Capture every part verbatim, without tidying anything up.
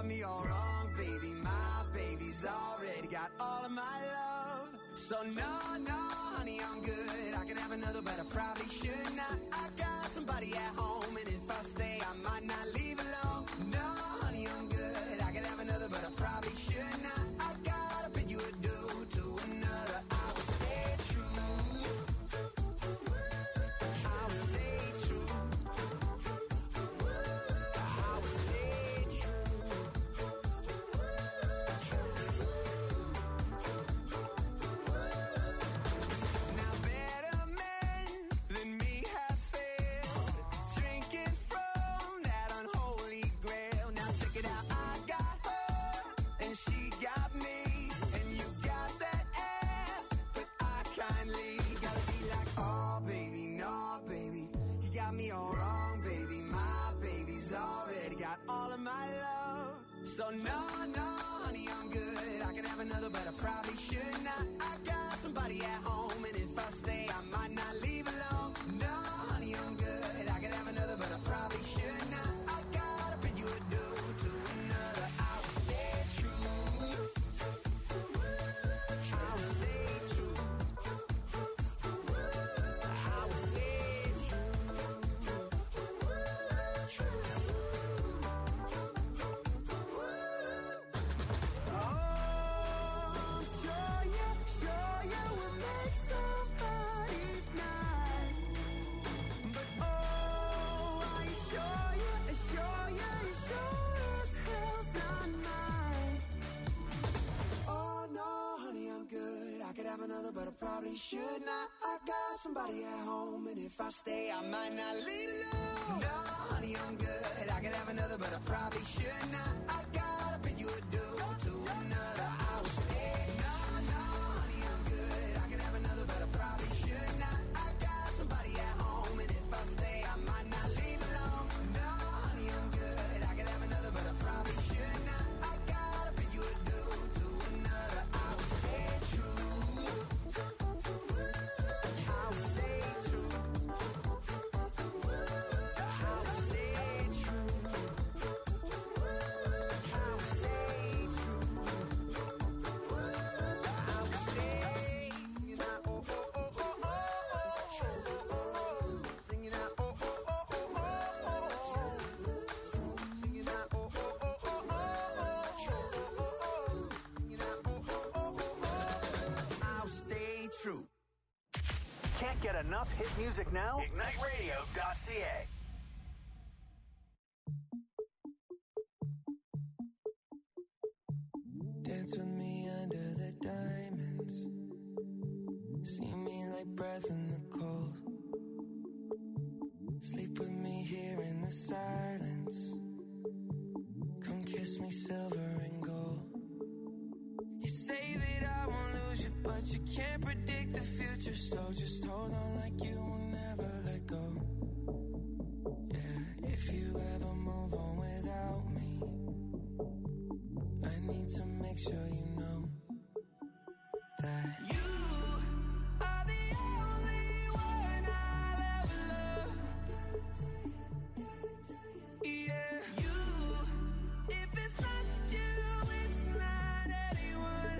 got me all wrong, baby. My baby's already got all of my love. So no, no, honey, I'm good. I could have another, but I probably should not. I got somebody at home, and if I stay, I might not leave alone. No, honey, I'm good. I could have another, but I probably should not. I gotta bid you adieu to another. I will stay true. I will stay true. I will stay true. Now better men than me have failed, drinking from that unholy grail. Now check it out, I got her and she got me, and you got that ass, but I kindly gotta be like, oh baby, no baby, you got me all wrong, baby. My baby's already got all of my love. So no, no, honey, I'm good. I could have another, but I probably should not. I got somebody at home, and if I stay, I might not leave alone. No, honey, I'm good. I could have another, but I probably should not. I gotta bid you adieu to another. I will stay true. I will stay true. I will stay true. Oh, I'm sure you, sure you will make somebody's night. But oh, are you sure you, sure you, sure as hell's not mine? Oh no, honey, I'm good. I could have another, but I probably should not. I got somebody at home, and if I stay, I might not leave alone. No, honey, I'm good. I could have another, but I probably should not. I gotta bid you adieu to another. I will stay. No, no, honey, I'm good. I could have another, but I probably should not. I got somebody at home, and if I stay, I might not leave alone. No, honey, I'm good. I could have another, but I probably should not. I gotta bid you adieu to another. I will stay true. I will stay true. I will stay true. I will stay true. I will stay. Singing out, oh, oh, oh, oh, oh, oh. Singing out, oh, oh, oh, oh, oh, oh. Singing out, oh, oh, oh, oh, oh, oh. Singing out, oh, oh, oh, oh, oh. I'll stay true. Can't get enough hit music now? Ignite Radio dot C A. Dance with me under the diamonds. See me like breath in the cold. Sleep with me here in the silence. Come kiss me silver and gold. You say that I won't lose you, but you can't predict the future. So just hold on like you will never let go. Yeah, if you ever move on without me, I need to make sure you know that you are the only one I'll ever love. Yeah, you. If it's not you, it's not anyone.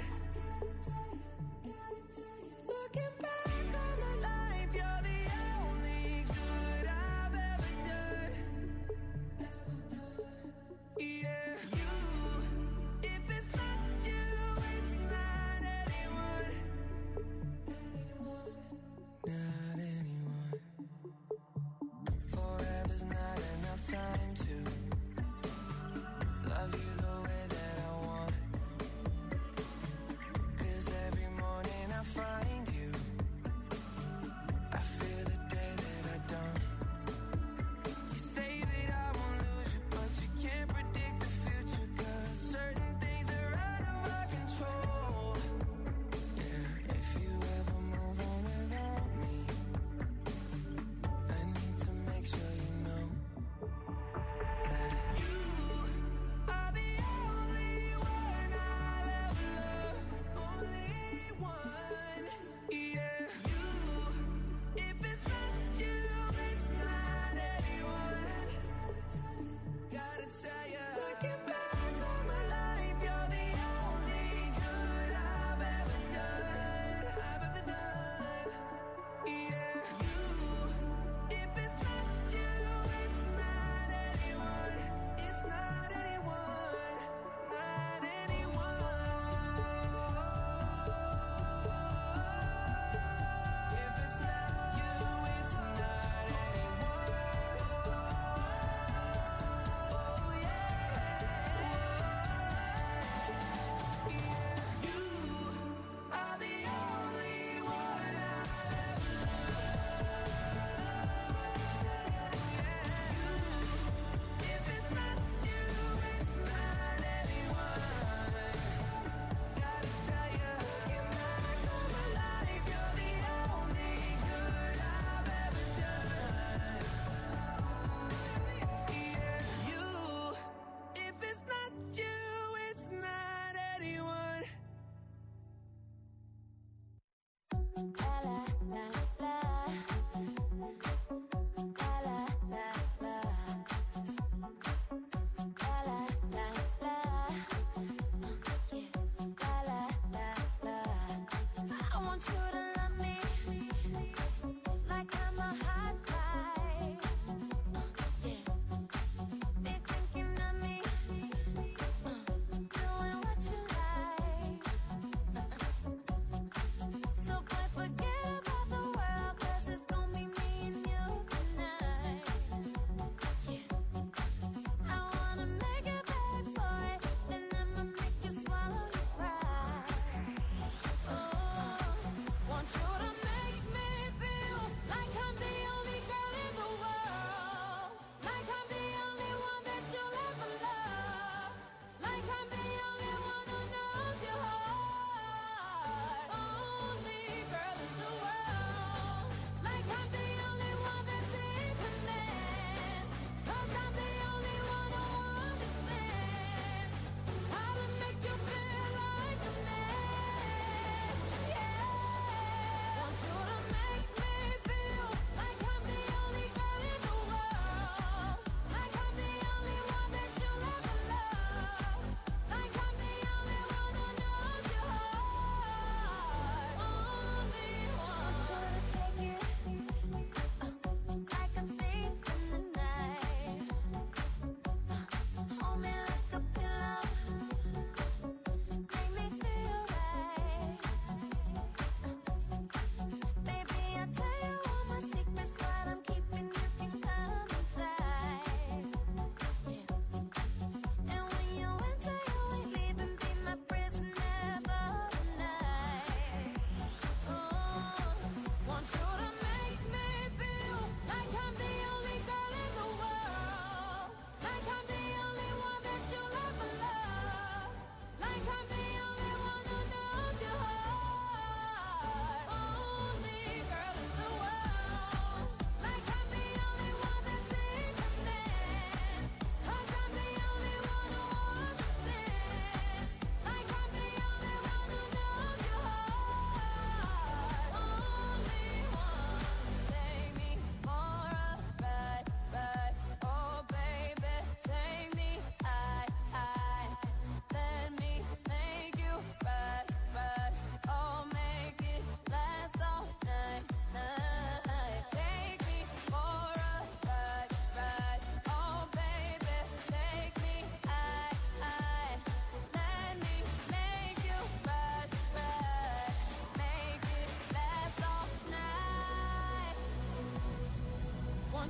Looking back on my life, you're the only good I've ever done. Yeah, you. If it's not you,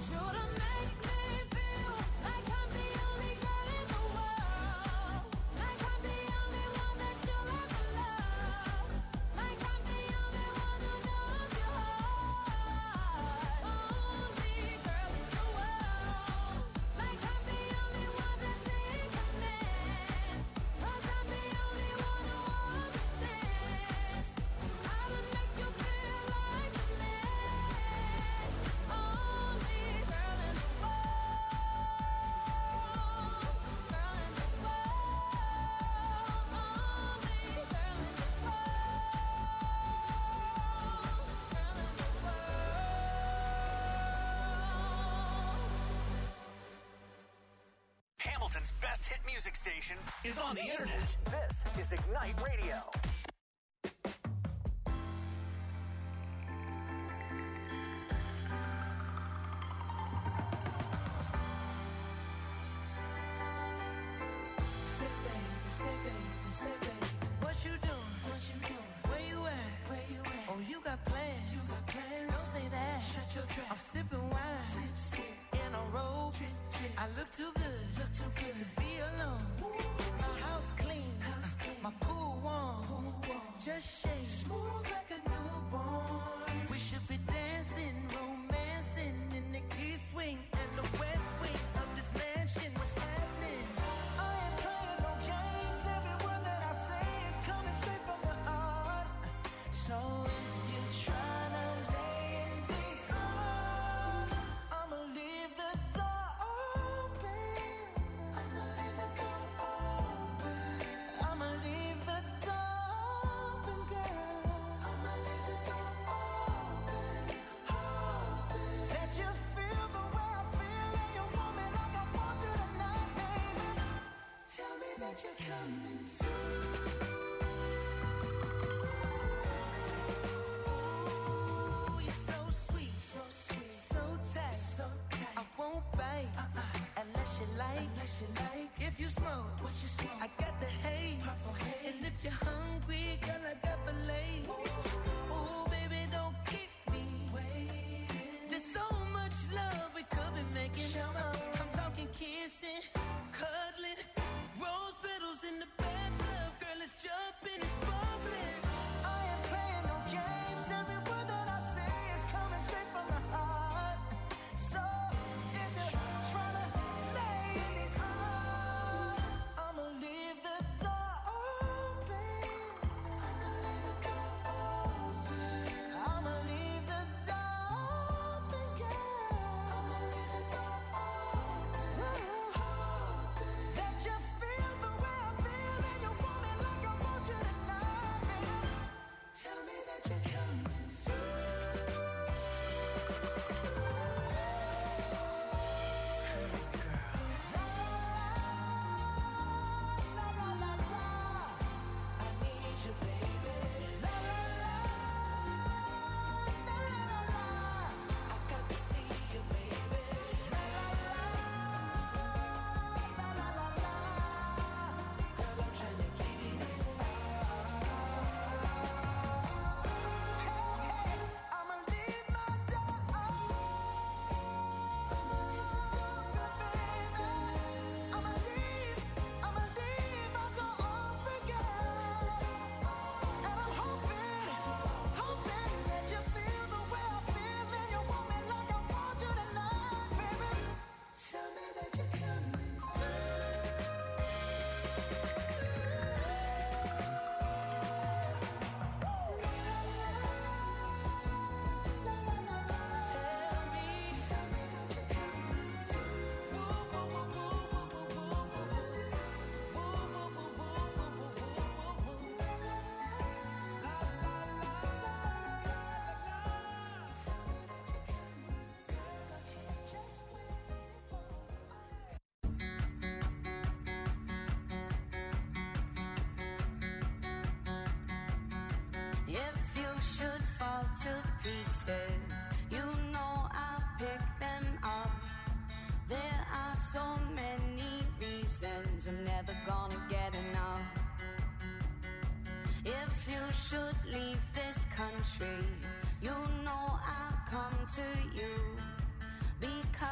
Best hit music station is on the internet. This is Ignite Radio. I look too good, look too good to be alone. My house clean, house clean. My pool warm, pool warm. Just shake, smooth like a newborn. We should be dancing, romancing in the east wing and the west wing of this mansion. What's happening? I ain't playing no games. Every word that I say is coming straight from the heart. So if you're trying to lay in these arms, I'ma leave the door. You're coming through. Ooh, you're so sweet, so sweet, so tight, so tight. I won't bite uh-uh. unless you like, unless you like. If you smoke, what you smoke? I got the haze. haze. And if you're hungry, girl, I got fillets. Ooh, baby, don't keep me waiting. There's so much love we could be making. I'm talking kissing, cuddling. Rose petals in the bathtub, girl, it's jumping, it's bubbling. I ain't playing no games. Every word that I say is coming straight from the heart. So if you're trying to lay in these arms, I'ma leave the door open. I'ma leave the door open. I'ma leave the door open, girl. I'ma leave the door open. That you feel the way I feel and you want me like I want you tonight, baby. Tell me that you're coming through. La la la la, I need you, baby. La la la, la la la, I got to see you, baby. La la la, la la la la, girl, I'm trying to give you this. Hey, hey, I'ma leave my door open. I'ma leave the door open, baby. I'ma leave, I'ma leave my door open, girl. And I'm hoping, hoping that you feel the way I feel and you want me like I want you tonight, baby. Tell me that you're coming If you should fall to pieces, you know I'll pick them up. There are so many reasons I'm never gonna get enough. If you should leave this country, you know I'll come to you. Because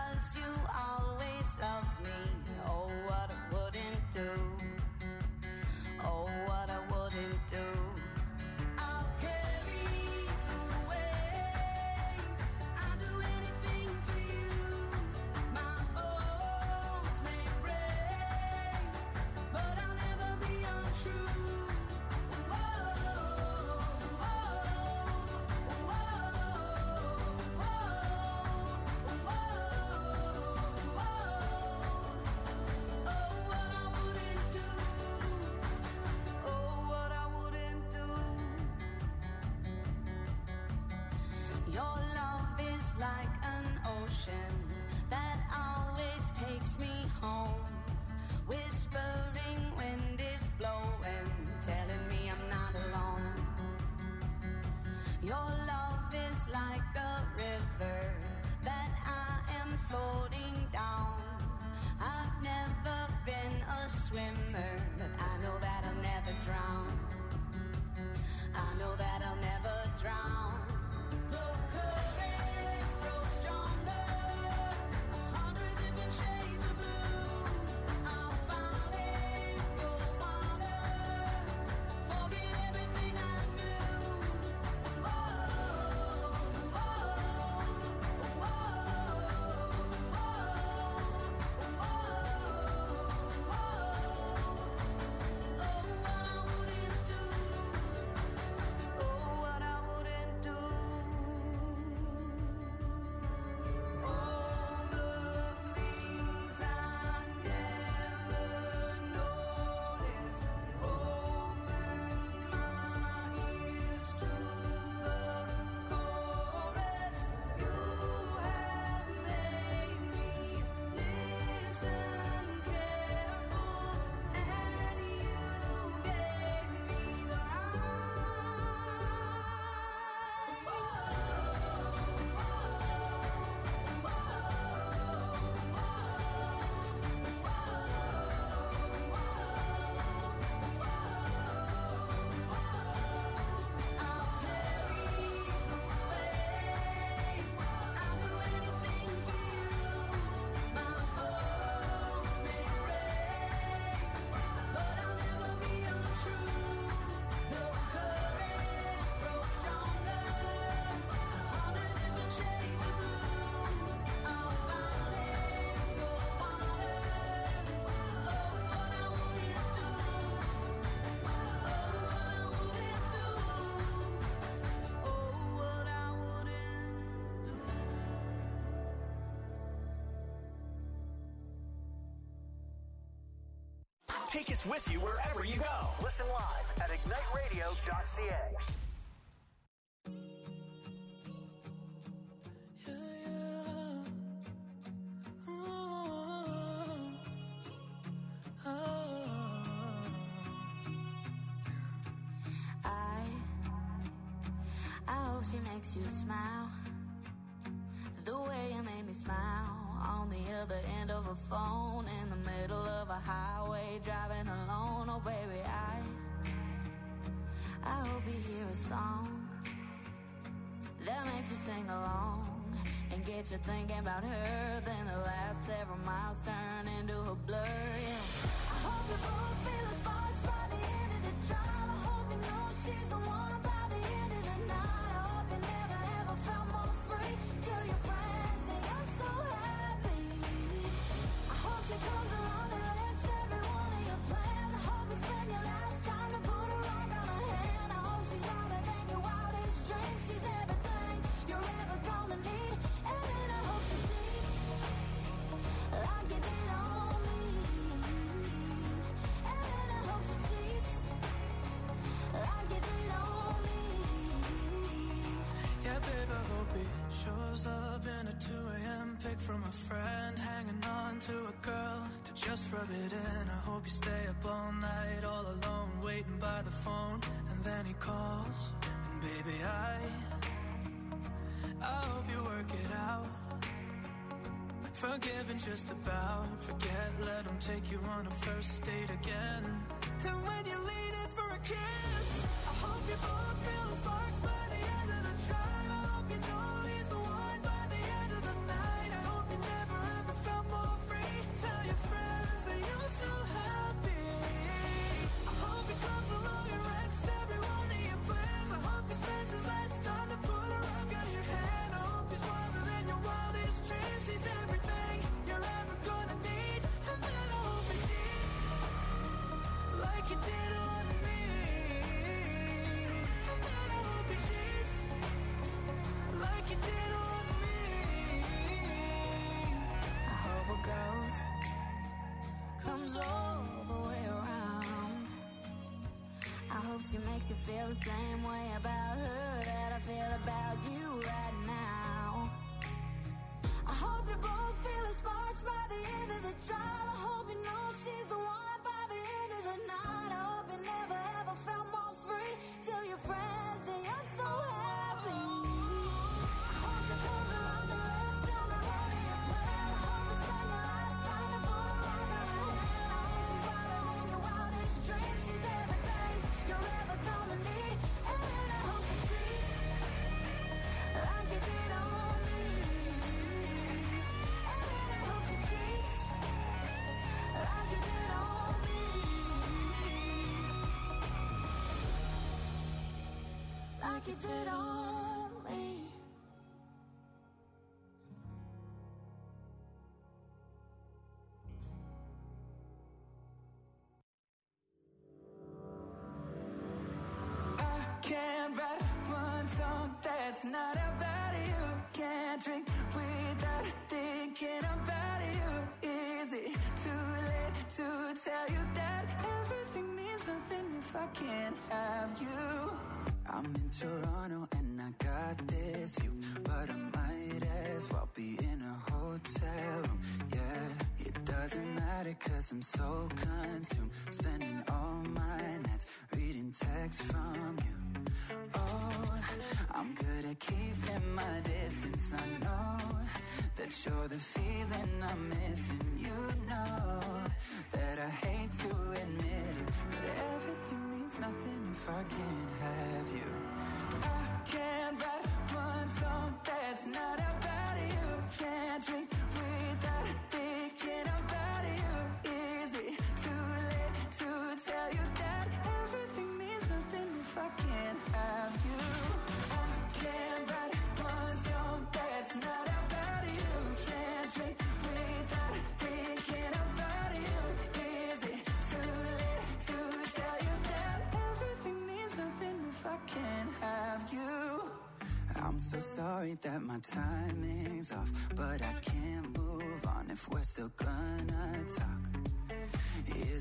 Take us with you wherever you go. Listen live at ignite radio dot c a. She makes you smile the way you made me smile on the other end of a phone in the middle of a highway driving alone. Oh baby, I I hope you hear a song that makes you sing along and get you thinking about her. Then the last several miles turn into a blur. Yeah. I hope you both feel the sparks by the end of the drive. I hope you know she's the one by the end of the night. You never ever felt more free. Tell your friends that you're so happy. I hope she comes along and wrecks every one of your plans. I hope you spend your last time to put a rock on her hand. I hope she's wilder than your wildest dreams. She's everything you're ever gonna need. And then I hope she cheats like you did on me. And then I hope she cheats like you did on me. Yeah, babe, I hope he shows up in a two a.m. pic from a friend, hanging on to a girl to just rub it in. I hope you stay up all night, all alone, waiting by the phone, and then he calls, and baby, I I hope you work it out. Forgiving just about, forget, let him take you on a first date again. And when you lean in for a kiss, I hope you both feel the sparks by the end of the drive. I hope you know he's the one by the end of the night. I hope you never ever felt more free. Tell your friends that you're so happy. I hope he comes along and wrecks every one of your plans. I hope he spends his last time to put a rock on your hand. I hope he's wilder than your wildest dreams. He's everything you're ever gonna need. And then I hope he cheats like you did on me. And then I hope he cheats like you did on me. I hope a ghost comes all the way around. I hope she makes you feel the same way about her that I feel about you right now. I hope you both feel the sparks by the end of the drive. I hope you know she's the one by the end of the night. I hope you never ever felt more free. Tell your friends that you're so happy. I hope she comes along and wrecks every one of your plans. I hope you spend your last time to put a rock on her hand. I hope she's wilder than your wildest dreams. She's everything you're ever gonna need. And then I hope she treats like you did on me. And then I hope she treats like you did on me. Like you did on me. I can't write one song that's not about you. Can't drink without thinking about you. Is it too late to tell you that everything means nothing if I can't have you? I'm in Toronto and I got this view, but I might as well be in a hotel room. Yeah, it doesn't matter 'cause I'm so consumed, spending all my nights reading texts from you. Oh, I'm good at keeping my distance. I know that you're the feeling I'm missing. You know that I hate to admit it, but everything means nothing if I can't have you. I can't write one song that's not about you. Can't drink without thinking about you. Is it too late to tell you that everything means nothing if I can't have you? I can't write one song that's not about you. Can't drink without thinking about you. Is it too late to tell you that everything means nothing if I can't have you? I'm so sorry that my timing's off, but I can't move on if we're still gonna talk. Is it wrong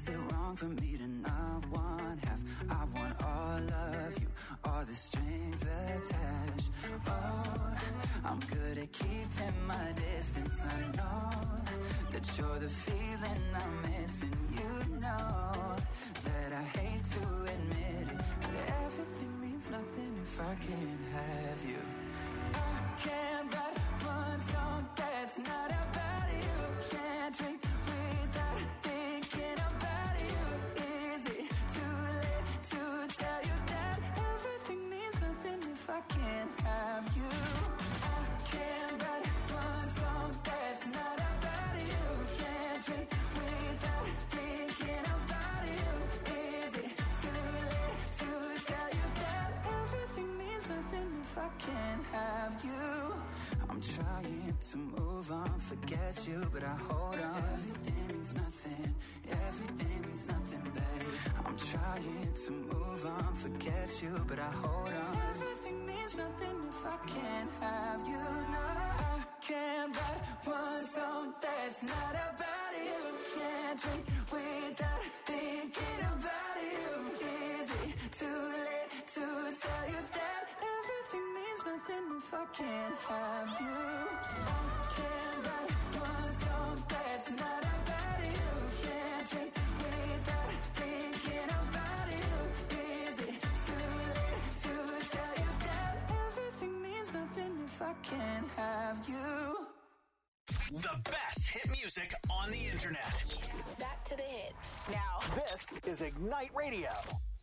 wrong for me to not want half. I want all of you, all the strings attached. Oh, I'm good at keeping my distance. I know that you're the feeling I'm missing. You know that I hate to admit it, but everything means nothing if I can't have you. I can't write one song that's not about you. Can't drink without thinking about you. Is it too late to tell you that everything means nothing if I can't have you? I can't write one song that's not about you. Can't drink without thinking about you. Is it too late to tell you that everything means nothing if I can't have you? I'm trying to move on, forget you, but I hold on. Everything means nothing, everything means nothing, babe. I'm trying to move on, forget you, but I hold on. Everything means nothing if I can't have you. No, I can't write one song that's not about you. Can't drink without thinking about you. Is it too late to tell you that everything means nothing if I can't have you? I can't write one song that's not about you. Can't drink without thinking about you. Is it too late to tell you that everything means nothing if I can't have you? The best hit music on the internet. Back to the hits. Now, this is Ignite Radio.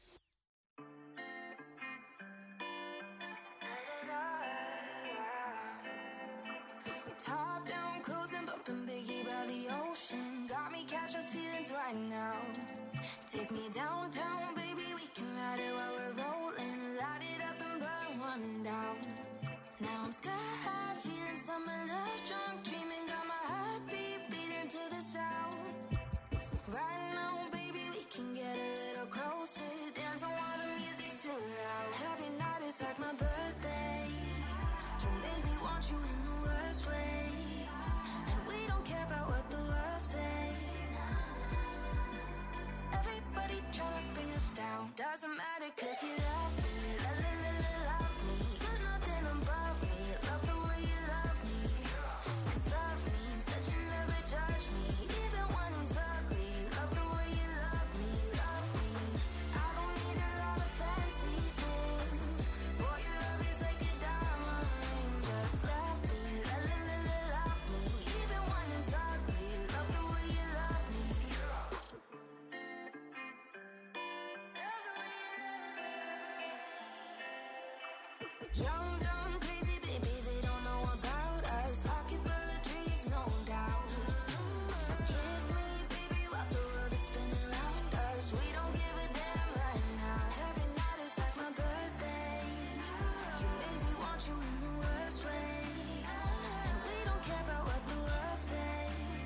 Top down, cruising, bumping Biggie by the ocean. Got me catching feelings right now. Take me downtown, baby, we can ride it while we're rolling. Light it up and burn one down. Now I'm sky high, feeling summer love, drunk, dreaming. Got my heartbeat beating to the sound. Right now, baby, we can get a little closer. Dancing while the music's too loud. Every night is like my birthday. You make me want you in the worst way. And we don't care about what the world say. Everybody tryna bring us down. Doesn't matter cause you love me. La la la la love me. Put nothing above me. Love the way you love me. Cause love means that you never judge me. Even when it's ugly. Love the way you love me. Love me. I don't need a lot of fancy things. Boy, your love is like a diamond ring. Just love me. La la la la love me. Even when it's ugly. Love the way you love me. Young, dumb, crazy, baby, they don't know about us. Pocket full of dreams, no doubt. Kiss me, baby, while the world is spinning around us. We don't give a damn right now. Every night is like my birthday. You make me want you in the worst way. And we don't care about what the world say.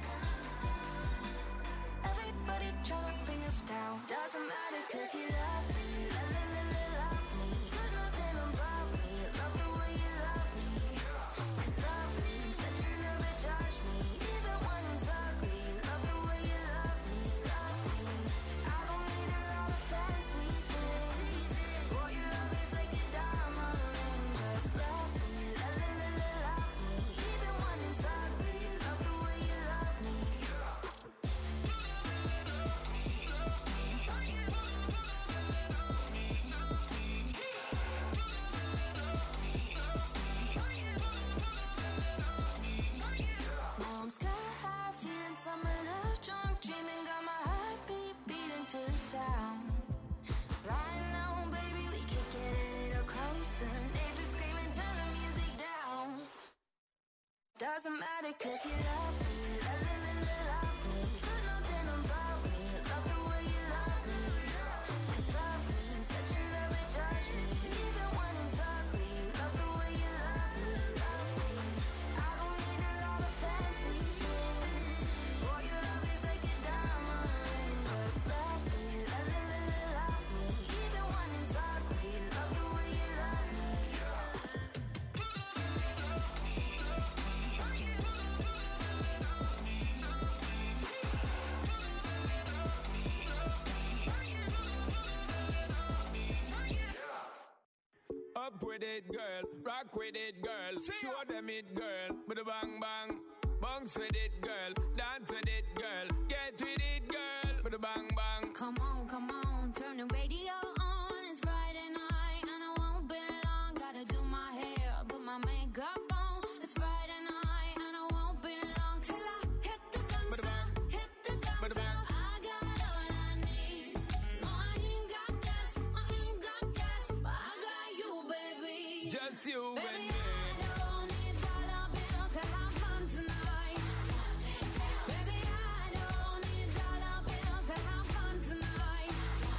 Everybody tryna bring us down. Doesn't matter cause you love me. La la la la love me. Put nothing above me. Love the way you love me. Cause love means that you never judge me. Even when it's ugly. Love the way you love me. Love me. I don't need a lot of fancy things. Boy, your love is like a diamond ring. Just love me. La la la la love me. Even when it's ugly. Love the way you love me. Now I'm sky high, feeling summer love, drunk, dreaming. Got my heartbeat beating to the sound. Right now, baby, we could get a little closer. Neighbors screaming, turn the music down. Doesn't matter cause you love me. La la la la love me. Put nothing above me. Love the way you love me. Cause love means that you never judge me. Even when it's ugly. Love the way you love me. Love me. I don't need a lot of fancy things. Boy, your love is like a diamond ring. Just love me. La la la la love me. Even when it's ugly. Love the way you love me. with it, girl. Rock with it, girl. Show them it, girl. With a bang bang. Bounce with it, girl. Dance with it, girl. Get with it, girl. With a bang bang. Come on, come on, turn the radio on. It's Friday night and I won't be long. Gotta do my hair, put my makeup on. It's Friday night and I won't be long till I hit the dance floor, hit the dance floor. I got all I need. No, I ain't got cash, I ain't got cash, but I got you, baby. Just you Baby, and me. I don't need dollar bills to have fun tonight. Baby, I don't need dollar bills to have fun tonight.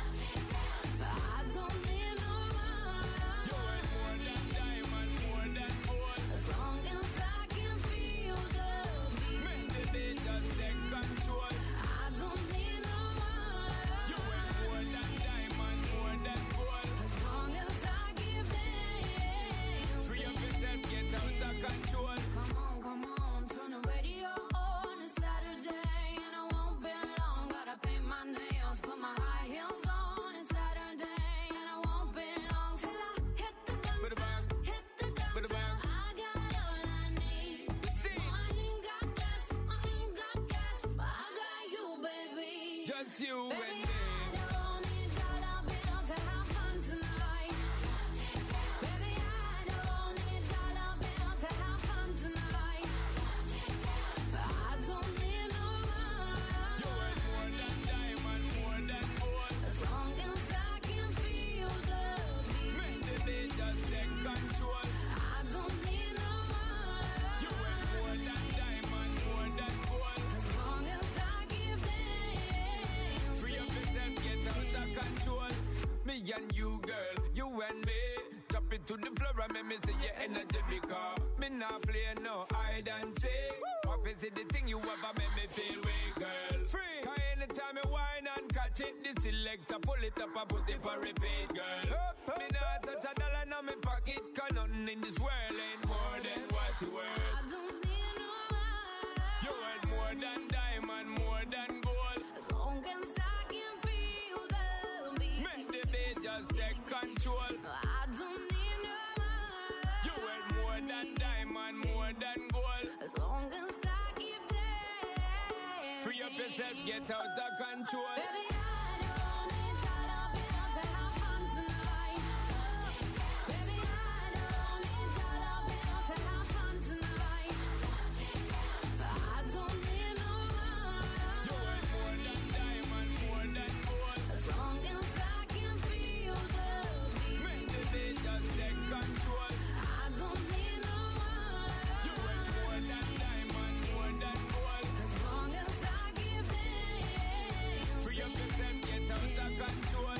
But I don't need no money. You ain't more than diamond, more than gold. As long as I can feel the beat. Make the beat just take control. I don't need no money. You ain't more than diamond, more than gold. As long as I keep dancing. Free up yourself, get out of control. Come on, come on, turn the radio on. It's Saturday and I won't be long. Gotta paint my nails, put my high heels on. It's Saturday and I won't be long till I hit the dance With a floor, bang. hit the dance With a floor. bang. I got all I need. See, No, I ain't got cash, I ain't got cash, but I got you, baby. just you and Baby, me. I don't need dollar bills to have fun tonight. Baby, I don't need dollar bills to have fun tonight. But I don't need no You ain't more money. than diamond, more than gold. As long as I can feel the beat. Make the beat just take control. I don't need no You ain't more money. than diamond, more than gold. As long as I keep dancing. Free up yourself, get out of control. Me and you, girl, you and me. Drop it to the floor and make me see your energy because me not play no hide and seek. What is it the thing you ever make me feel weak, girl? Free. Cause anytime you whine and catch it, the selector pull it up and put it for repeat, girl. Me not touch a dollar in my pocket, cause nothing in this world ain't more than what you worth. I don't need no money. You worth more than diamond, more than gold. As long as I can feel the beat. Make the beat just take control. I don't need no money. You worth more than diamond, more than gold. As long as I keep dancing. Free up yourself, get out of control. Baby, I don't need dollar bills to have fun tonight. Baby, I don't need dollar bills to have fun tonight. But I don't need no You worth more money. than diamond, more than gold. As long as I can feel the beat. Make the beat just take control. I don't need no You worth more money. than diamond, more than gold. As long as I keep dancing. Free up yourself, get out of control.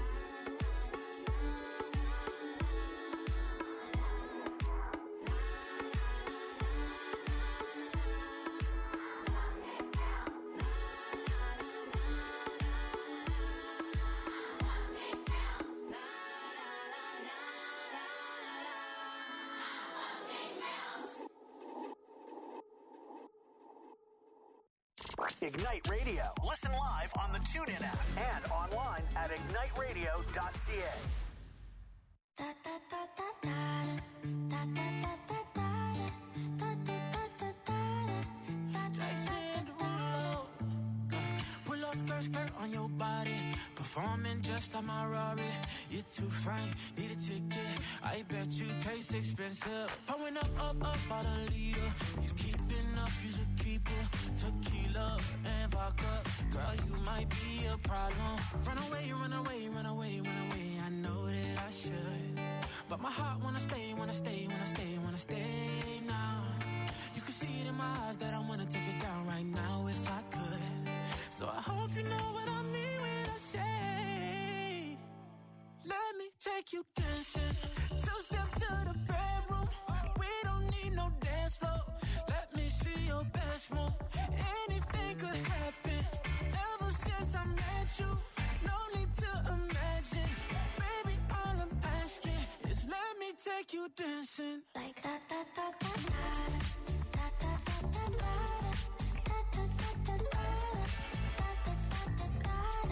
Ignite Radio. Listen live on the TuneIn app and online at ignite radio dot c a. Da da da da da da da da da da da da da da da. Pull up skirt, skirt on your body. Performing just like my Rari. You're too fine, need a ticket. I bet you taste expensive. Pouring up, up, up, out a leader. If you keeping up, you should keep it. Tequila and vodka. Girl, you might be a problem. Run away, run away, run away, run away. I know that I should. But my heart wanna stay, wanna stay, wanna stay, wanna stay now. You can see it in my eyes that I wanna take it down right now if I could. So I hope you know what I mean when I say, let me take you dancing. Two step to the bedroom. We don't need no dance floor. Let me see your best move. Anything could happen. Ever since I met you, no need to imagine. Baby, all I'm asking is let me take you dancing. Like da da da da da da da da da da da da da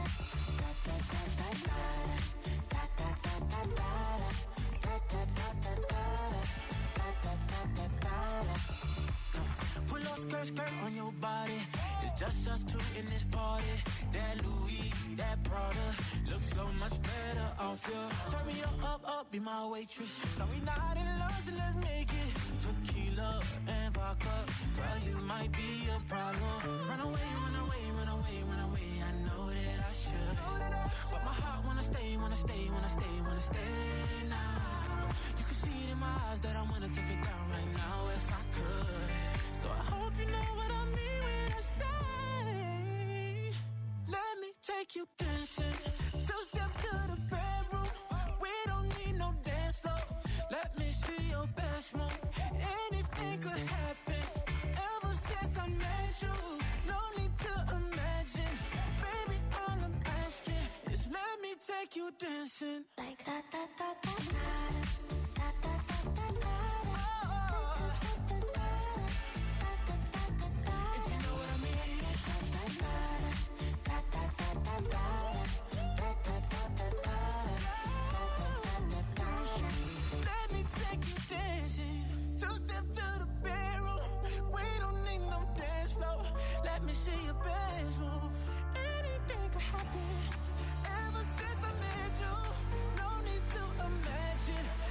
da da da da. your skirt on your body. It's just us two in this party. That Louis, that Prada, looks so much better off you. Turn me up, up, up, be my waitress. No, we not in love, so let's make it tequila and vodka. Girl, you might be a problem. Run away, run away, run away, run away. I know that I should, but my heart wanna stay, wanna stay, wanna stay, wanna stay now. You can see it in my eyes that I wanna take it down right now if I could. So I hope you know what I mean when I say, let me take you dancing. Two step to the bedroom. We don't need no dance floor. Let me see your best move. Anything could happen. Ever since I met you, no need to imagine. Baby, all I'm asking is let me take you dancing. Like da da da da da da da da da da. If you know what I mean. Let me take you dancing. Two step to the bedroom. We don't need no dance floor. Let me see your best move. Anything could happen. Ever since I met you, no need to imagine.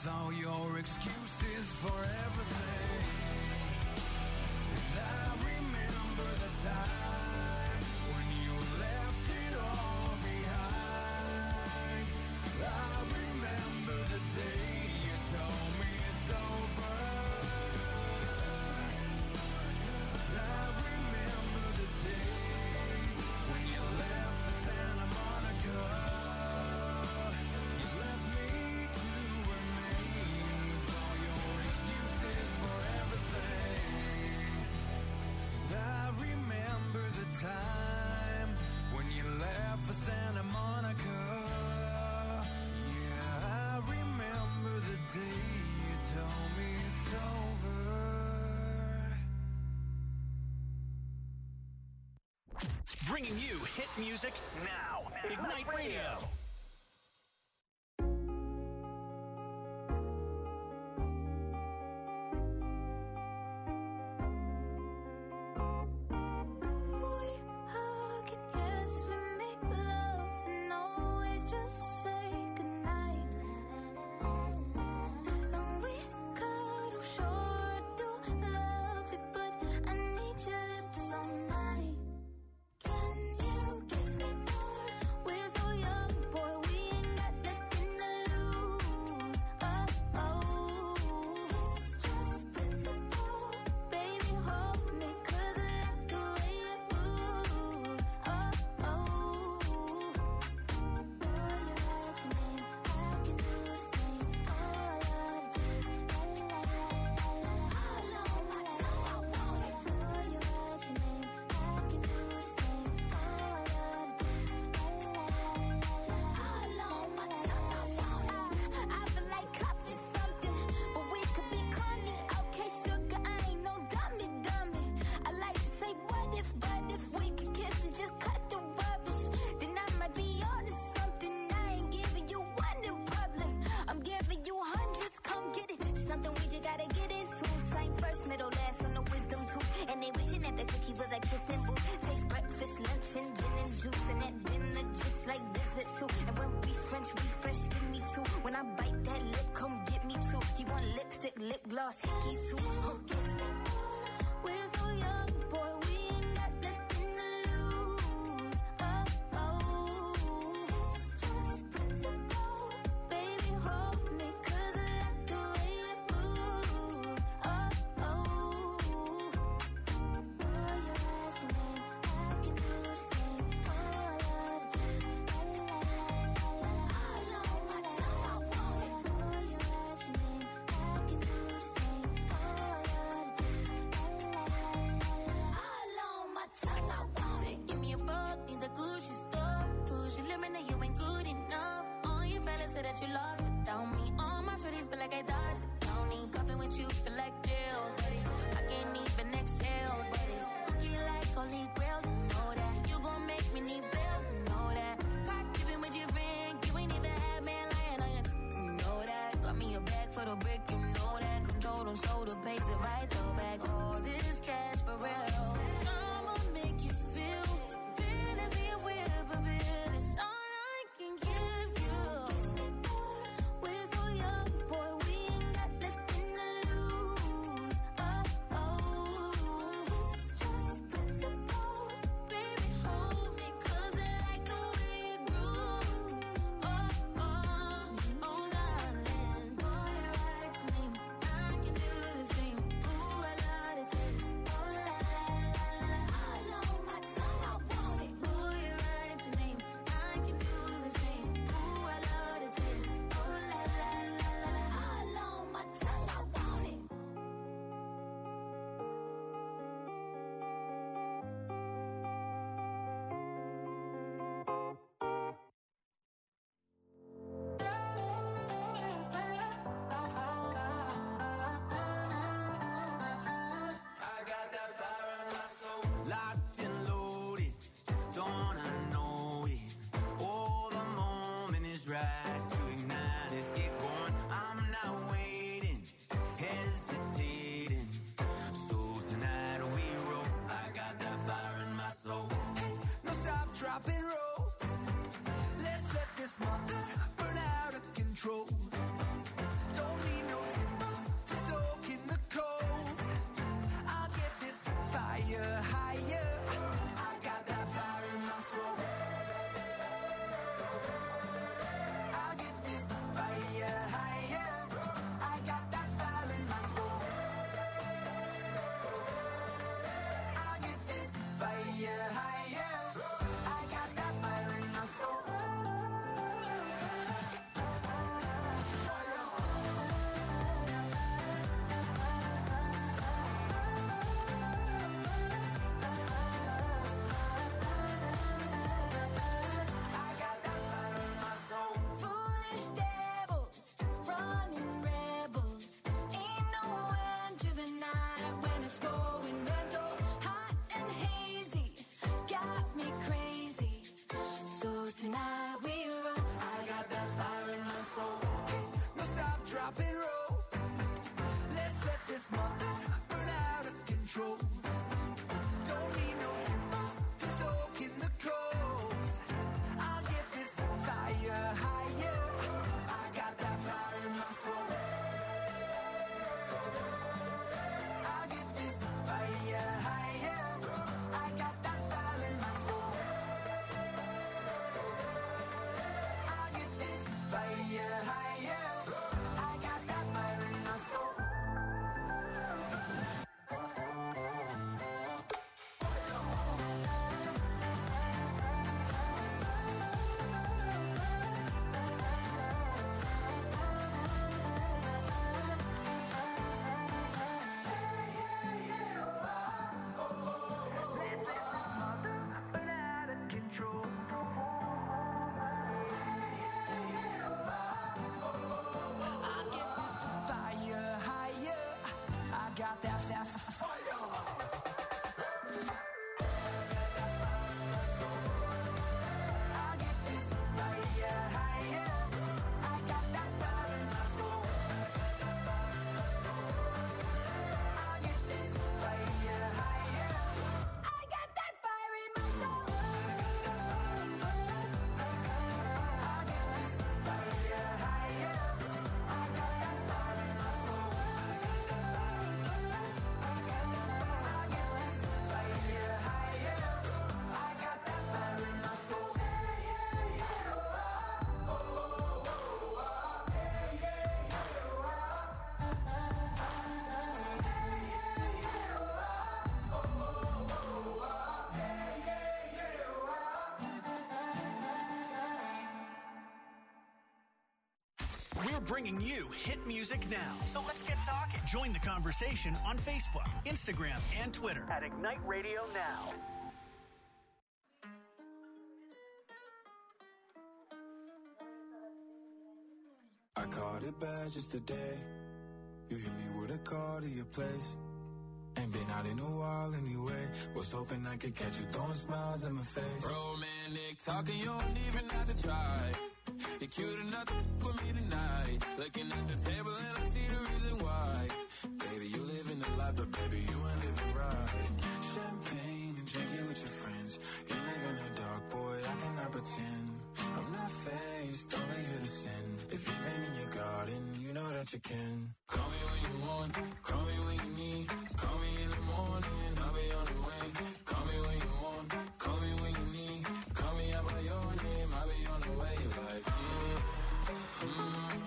all your excuses for everything. And I remember the time when you left it all behind. I remember the day you told me it's over. I remember the day when you left for Santa Monica. You left me to remain with all your excuses for everything. And I remember the time when you left for Santa Monica. Yeah, I remember the day you told me it's over. Bringing you hit music now. Ignite Radio. We hug and yes, we make love and always just say goodnight. And we cuddle, sure I do love it, but I need your lips all night. Can you kiss me more? We're so young, boy, we ain't got nothing to lose. Oh, oh, it's just principle. Baby, hold me, 'cause I like the way you move. Oh, oh, boy, you write your name, I can do the same. Oh, I love the taste, la la la la la la. All on my tongue, I want it. Boy, you write your name, I can do the same. Oh, I love the taste, la la la la la. All on my tongue, I want it. I feel like coffee something, but we could be corny. Okay, sugar, I ain't no dummy, dummy. I like to say what if, but if we could kiss and just cut the rubbish, then I might be on to something. I ain't giving you one in public, I'm giving you hundreds. Come get it, something we just gotta get into. Same first, middle, last on the wisdom tooth. And they wishing that the cookie was a kissing booth. Taste breakfast, lunch, and gin and juice, and at dinner just like visit too. And when we French refresh, give me two. When I bite that lip, come get me two. He want lipstick, lip gloss, hickeys too. Oh, kiss me more. We're so young, boy, we ain't got nothing to lose. Oh, oh, it's just principle. Baby, hold me, 'cause I like the way you move. Oh, oh, boy, you write your name, I can do the same. Oh, I love the taste, la la la la la. All on my tongue, I want it. Boy, you write your name, I can do the same. Oh, I love the taste, la la la la la. All on my tongue, I want it. Give me a buck in the Gucci store. Push your limit, now you ain't good enough. All your fellas say that you lost without me. All my shorties feel like I dodged the county. Coffee with you feel like jail, buddy. I can't even exhale, buddy. Cookie like holy grail, you know that. You gon' make me need bail, you know that. Caught keeping with your friend, you ain't even had man lying on you, you know that. Got me a bag for the brick, you know that. Control them, so the pace it right though back. All this cash for real. I'ma make you feel fantasy and whip a bit. It's all I can give you. We're so young, boy, we ain't got nothing to lose. Oh, oh, it's just principle. Baby, hold me, 'cause I like the way you groove. Oh, oh, oh, darling. Boy, you write your name, I can do the same. Ooh, I love the taste. Oh, la la la la. All on my tongue, I want it. Boy, you write your name, I can do the same. Ooh, I love the taste. Oh, la la la la. All on my tongue, I want it. Locked and loaded, don't wanna know it. Oh, the moment is right to ignite. Let's get going. I'm not waiting, hesitating. So tonight we roll. I got that fire in my soul. Hey, no stop, drop and roll. Let's let this mother burn out of control. Don't fire higher. I got that fire in my soul. Tonight we roll. I got that fire in my soul. No stop, drop and roll. Let's let this mother burn out of control. Don't need no timber to soak in the coals. I'll get this fire higher. I got that fire in my soul. I'll get this fire higher. I got that fire in my soul. Fire higher. I got that fire in my soul. Let's let this mother burn out of control. Got that fast fire. I get this fire higher. I got that fire in my soul. I get this fire higher. I got that fire in my soul. I get this fire higher. I got that fire in my soul. We're bringing you hit music now. So let's get talking. Join the conversation on Facebook, Instagram, and Twitter at Ignite Radio Now. I caught it bad just today. You hit me with a call to your place. Ain't been out in a while anyway. Was hoping I could catch you throwing smiles in my face. Romantic talking, you don't even have to try. You're cute enough to f- with me tonight. Looking at the table and I see the reason why. Baby, you live in the life, but baby, you ain't living right. Champagne and drinking with your friends. You live in the dark, boy, I cannot pretend. I'm not faced, only here to sin. If you've been in your garden, you know that you can. Call me when you want, call me when you need. Call me in the morning, I'll be on the way. Call me when you want, call me when you need. Call me out by your name, I'll be on the way. Like, mm, mm, mm,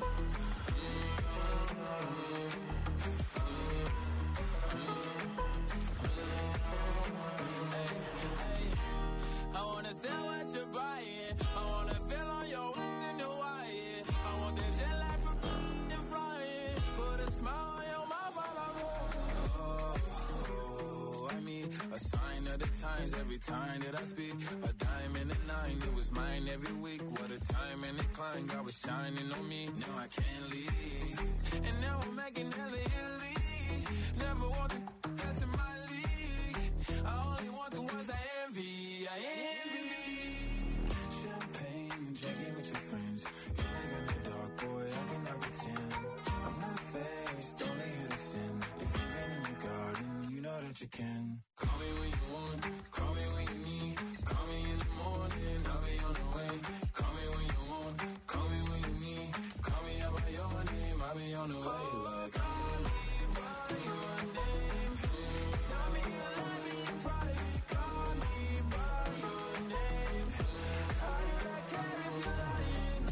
I wanna sell what you're buying. I wanna feel on your in the wire. I want that jet lag from and flying. Put a smile on your mouth while I'm oh, oh, I mean, a sign of the times every time that I speak. A diamond and a nine, it was mine every week. What a time and a climb, God was shining on me. Now I can't leave. And now I'm making hella Italy. Never want the that's in my league. I only want the ones I envy. I envy. Champagne and drinking with your friends. You live in the dark, boy, I cannot pretend. I'm not faced, only here to sin. If you've been in your garden, you know that you can. Call me when you want, call me when you need. Call me in the morning, I'll be on the way. Call me when you want, call me when you need. Call me out by your name, I'll be on the way. Like, call me by your name. Tell me you love me in private. Call me by your name. How did I care if you're lying?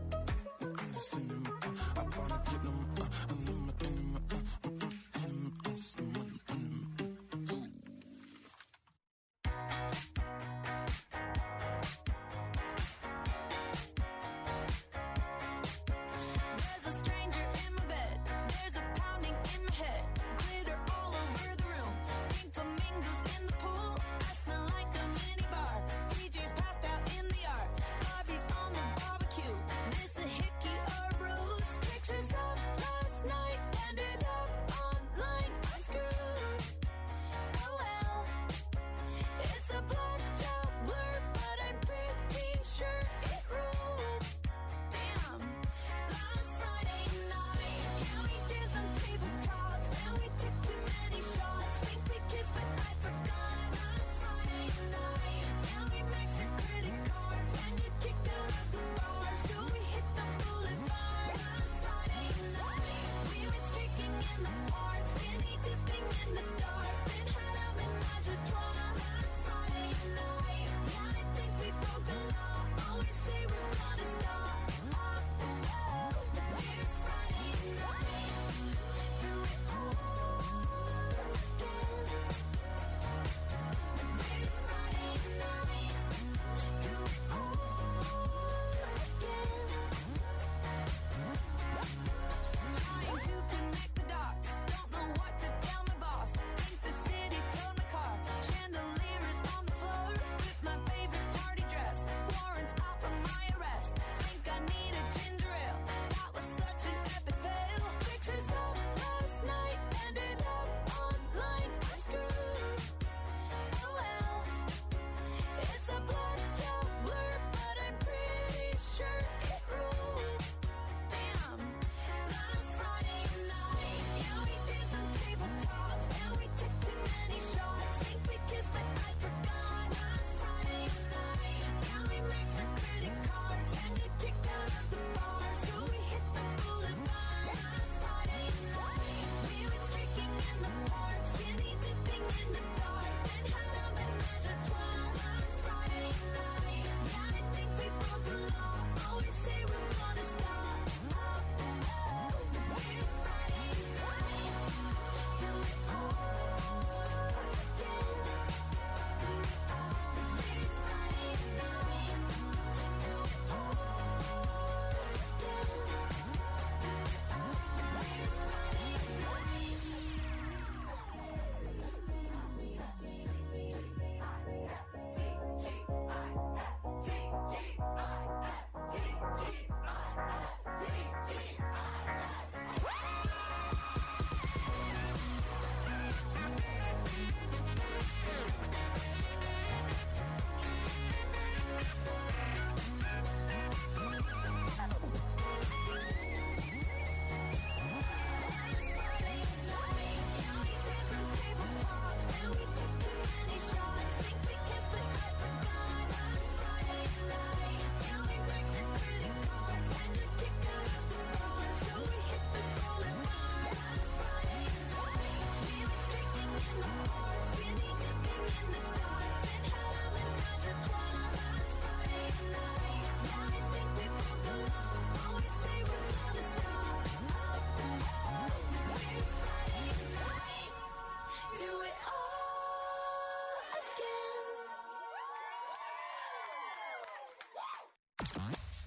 I wanna get them, uh, and them, and them, uh, mm, mm, mm,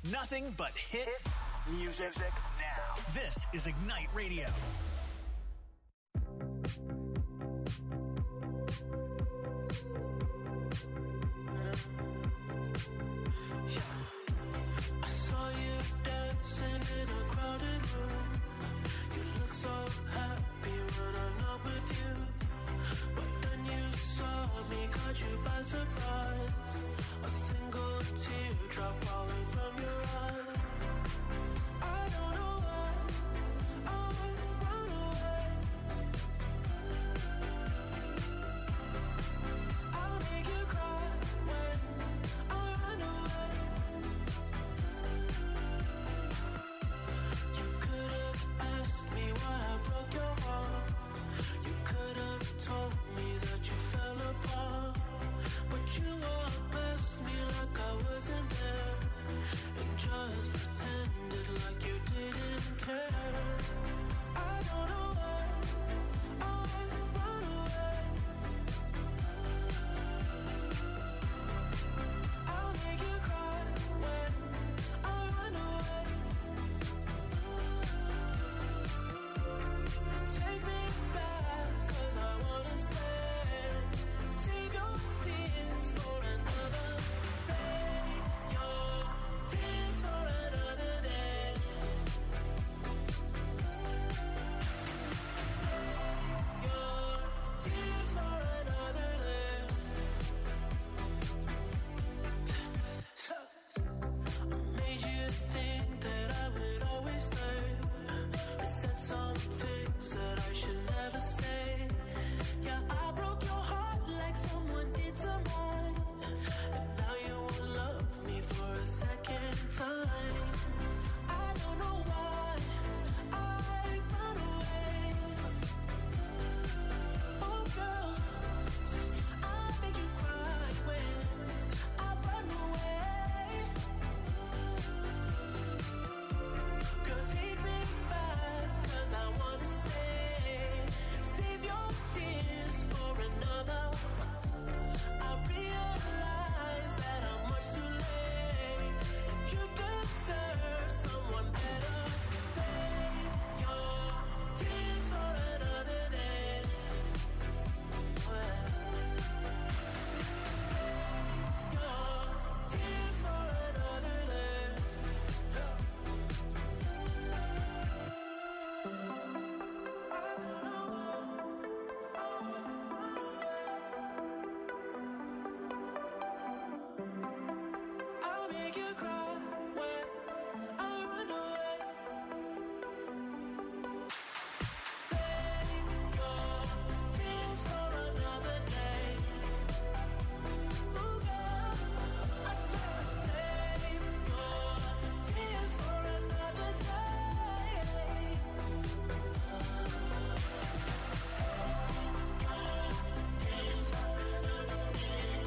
Nothing but hit music now. This is Ignite Radio. I saw you dancing in a crowded room. You look so happy when I'm not with you. But then you saw me, caught you by surprise. A single teardrop falling from your eye. I don't know why I run away. I'll make you cry when I run away. You could have asked me why I broke your heart. You could have told me that you fell apart. But you walked past me like I wasn't there, and just pretended like you didn't care. I don't know why I run away. I'll make you cry when I run away. Take me back, 'cause I wanna stay. Save your tears for another. Save your tears for another day. Save your tears for another day. I made you think that I would always stay. I said some things that I should never say. Yeah, I broke your heart like someone did to mine. And now you won't love me for a second time. I don't know why I run away. Oh girl, I'll make you cry when I run away. Girl, take me back, 'cause I wanna stay. Save your tears for another. I realize that I'm much too late, and you deserve someone better. Save your tears for another day. Save your tears for another day. I'll make you cry when I run away. Save your tears for another day. Ooh, girl, I said save your tears for another day. Tears for another day.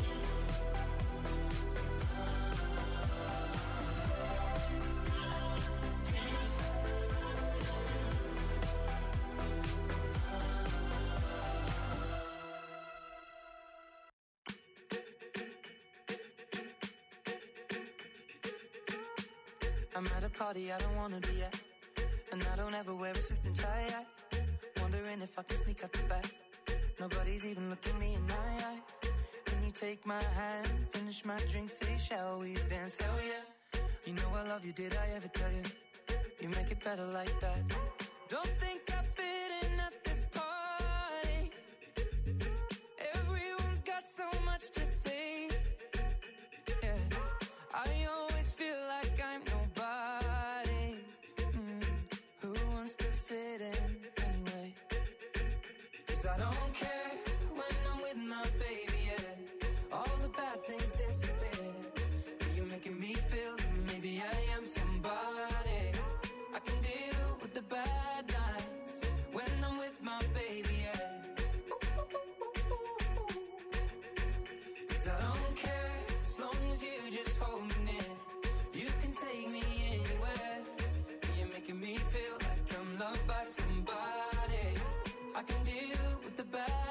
I'm at a party I don't wanna be at, and I don't ever wear a suit and tie. I wondering if I can sneak out the back. Nobody's even looking me in my eyes. Can you take my hand, finish my drink, say shall we dance? Hell yeah. You know I love you, did I ever tell you? You make it better like that. Don't think I fit in at this party. Everyone's got so much to say. Yeah, I always feel like I'm nobody. Mm. Who wants to fit in anyway? 'Cause I don't care when I'm with my baby, yeah. All the bad things disappear. You're making me feel that maybe I am somebody. I can deal with the bad nights when I'm with my baby, yeah. 'Cause I don't care as long as you just hold me near. You can take me anywhere. You're making me feel like I'm loved by somebody. I can deal with the bad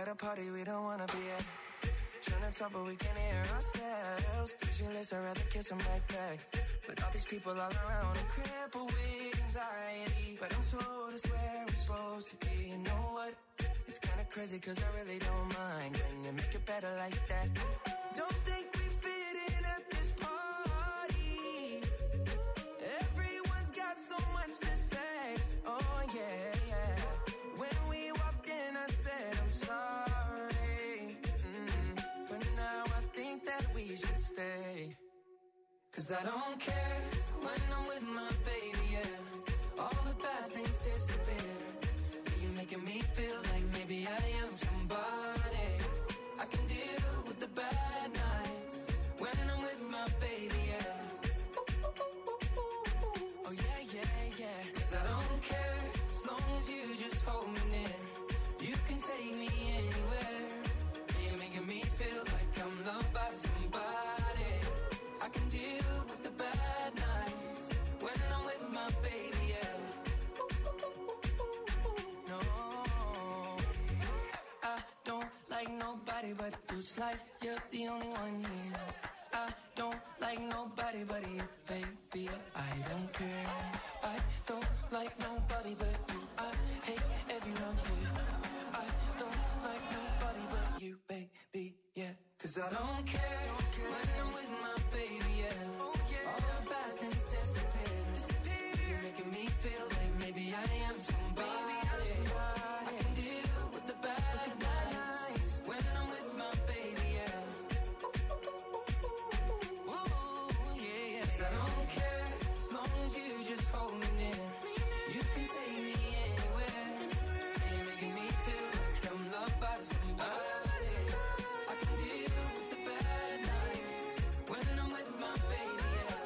at a party we don't wanna be at. Trying to talk but we can't hear ourselves. Pictureless, I'd rather kiss them right back. But all these people all around are crippled with anxiety. But I'm told it's where we're supposed to be. You know what? It's kinda crazy cause I really don't mind. Can you make it better like that? Don't think we fit in at this party. Everyone's got so much to say. Oh yeah, yeah. When we walked in I said I'm sorry. Mm. But now I think that we should stay. Cause I don't care when I'm with my baby, yeah. All the bad things disappear. You're making me feel like maybe I am somebody. I can deal with the bad nights when I'm with my baby, yeah. Oh yeah, yeah, yeah. Cause I don't care as long as you just hold me near. You can take me anywhere. You're making me feel like I'm loved by somebody. I can deal with the bad nights when I'm with my baby, yeah. No, I don't like nobody but you. It's like you're the only one here. I don't like nobody but you, baby. I don't care. I don't like nobody but you. I hate everyone here. I don't like nobody but you, baby, yeah. Cause I don't care when I'm with my baby, yeah. All the bad things disappear. You're making me feel like maybe I am somebody. I can deal with the bad nights when I'm with my baby, yeah. Ooh, yeah, yeah. 'Cause I don't care as long as you just hold me near. You can take me anywhere. You're making me feel like I'm loved by somebody. I can deal with the bad nights when I'm with my baby, yeah.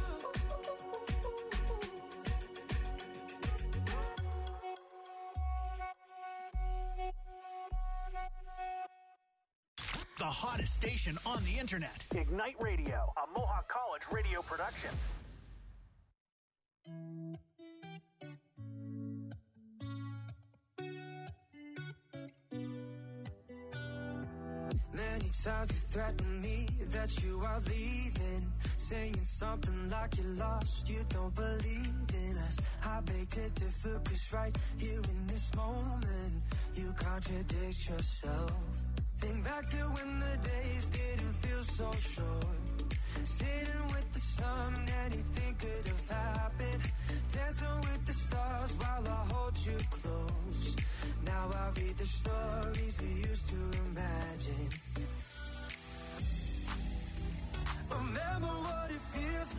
The hottest station on the internet. Ignite Radio, a Mohawk College radio production. Many times you threatened me that you are leaving, saying something like you're lost, you don't believe in us. I beg to differ, cause right here in this moment, you contradict yourself. Think back to when the days didn't feel so short, sitting with the